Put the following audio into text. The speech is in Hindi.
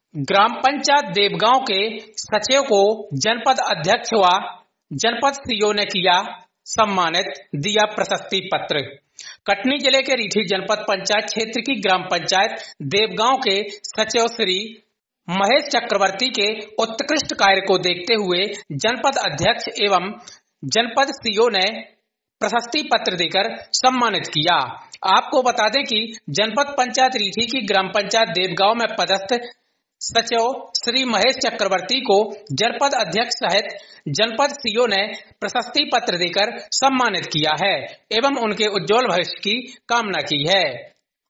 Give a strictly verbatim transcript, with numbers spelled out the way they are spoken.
ग्राम पंचायत देवगांव के सचिव को जनपद अध्यक्ष व जनपद सीओ ने किया सम्मानित, दिया प्रशस्ति पत्र। कटनी जिले के रीठी जनपद पंचायत क्षेत्र की ग्राम पंचायत देवगांव के सचिव श्री महेश चक्रवर्ती के उत्कृष्ट कार्य को देखते हुए जनपद अध्यक्ष एवं जनपद सीओ ने प्रशस्ति पत्र देकर सम्मानित किया। आपको बता दें कि जनपद पंचायत रीठी की ग्राम पंचायत देवगांव में पदस्थ सचिव श्री महेश चक्रवर्ती को जनपद अध्यक्ष सहित जनपद सीओ ने प्रशस्ति पत्र देकर सम्मानित किया है एवं उनके उज्जवल भविष्य की कामना की है।